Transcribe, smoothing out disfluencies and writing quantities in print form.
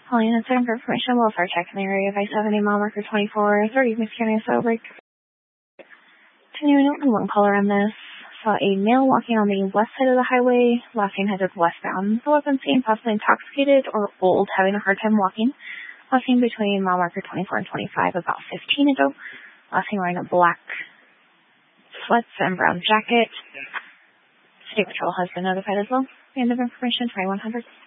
Calling in for information, welfare check in the area of I-70 mile marker 24, 30 Miss County, so break. Continuing on one caller on this, saw a male walking on the west side of the highway, last seen headed westbound. The weapon seen possibly intoxicated or old, having a hard time walking. Last seen between mile marker 24 and 25, about 15 ago. Last seen wearing a black sweats and brown jacket. State Patrol has been notified as well. The end of information, 2100.